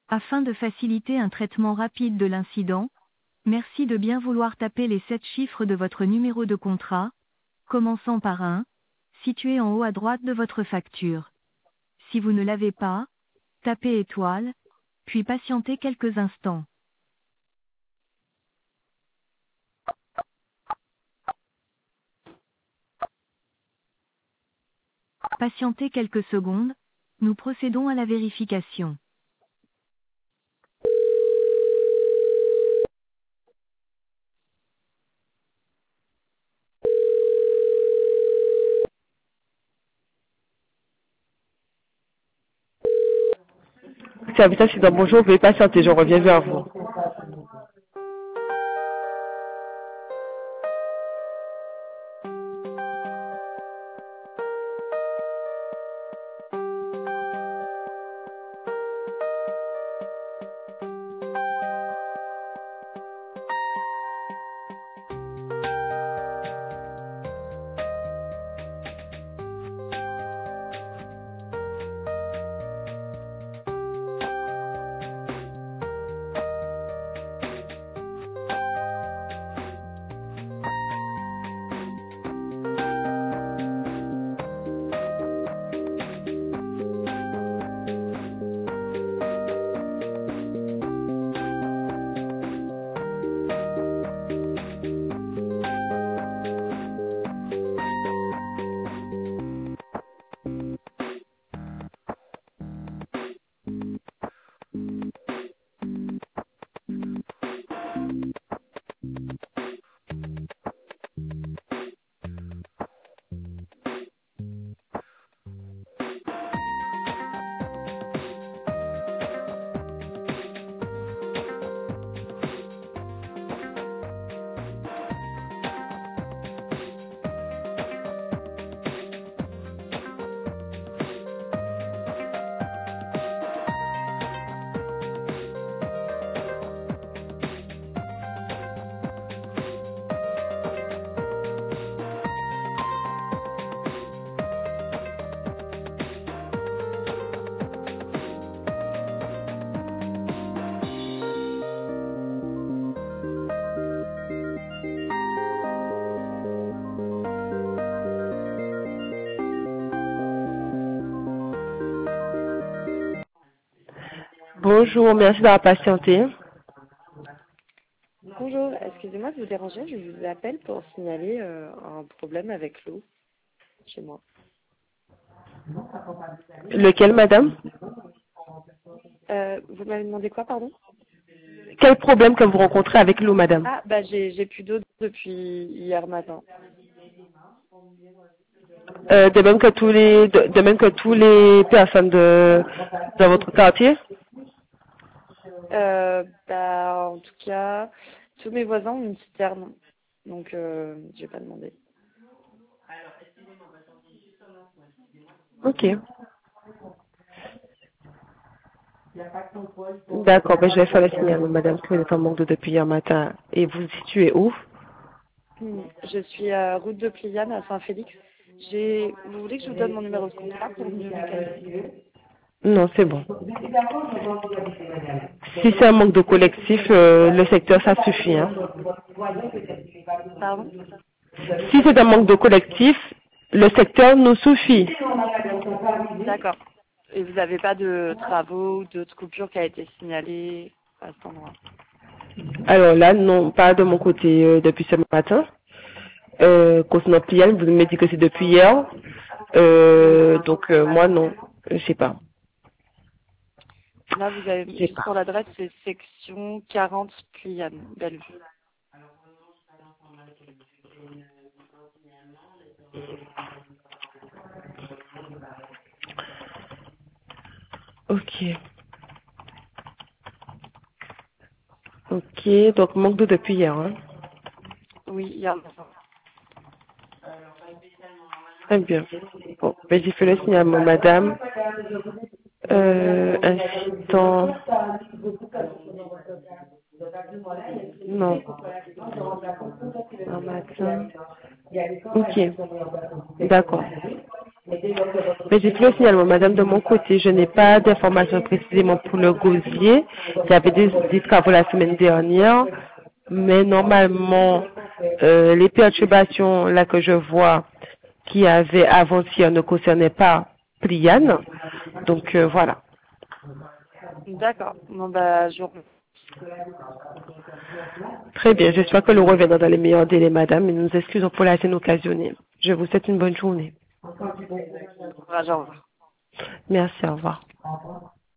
Afin de faciliter un traitement rapide de l'incident, merci de bien vouloir taper les 7 chiffres de votre numéro de contrat, commençant par 1, situé en haut à droite de votre facture. Si vous ne l'avez pas, tapez étoile, puis patientez quelques instants. Patientez quelques secondes, nous procédons à la vérification. Service accident, bonjour, veuillez patienter, je reviens vers vous. Bonjour, merci d'avoir patienté. Bonjour, excusez-moi de vous déranger, je vous appelle pour signaler un problème avec l'eau chez moi. Lequel, madame? Vous m'avez demandé quoi, pardon? Quel problème que vous rencontrez avec l'eau, madame? Ah, bah j'ai plus d'eau depuis hier matin. De même que tous les personnes dans votre quartier? Bah en tout cas, tous mes voisins ont une citerne, donc j'ai pas demandé. Ok. D'accord, ben je vais faire le signal, madame, que vous êtes en manque d'eau depuis hier matin. Et vous vous situez où? Je suis route de Pliane à Saint-Félix. Vous voulez que je vous donne mon numéro de contrat pour mieux localiser? Non, c'est bon. Si c'est un manque de collectif, le secteur, ça suffit. Hein. Pardon? Si c'est un manque de collectif, le secteur nous suffit. D'accord. Et vous n'avez pas de travaux ou d'autres coupures qui a été signalée à cet endroit? Alors là, non, pas de mon côté depuis ce matin. Concernant Pliane, vous me dites que c'est depuis hier. Donc moi, non, je sais pas. Là, vous avez, Je sais juste pas. pour l'adresse, c'est section 40 Pliane, Bellevue. Ok. Ok, donc manque d'eau depuis hier. Hein. Oui, hier matin. Très bien. Bon, ben, j'ai fait le signalement, madame. Instant. Non. Un matin. Ok. D'accord. Mais Mais j'ai fait le signalement, madame, de mon côté. Je n'ai pas d'informations précisément pour le gosier. Il y avait des travaux la semaine dernière, mais normalement, les perturbations là que je vois qui avaient avant-hier ne concernaient pas Pliane. Donc voilà. D'accord. Bon, bah, Très bien, j'espère que le reviendra dans les meilleurs délais, madame, et nous nous excusons pour la scène occasionnée. Je vous souhaite une bonne journée. Au revoir. Merci, au revoir.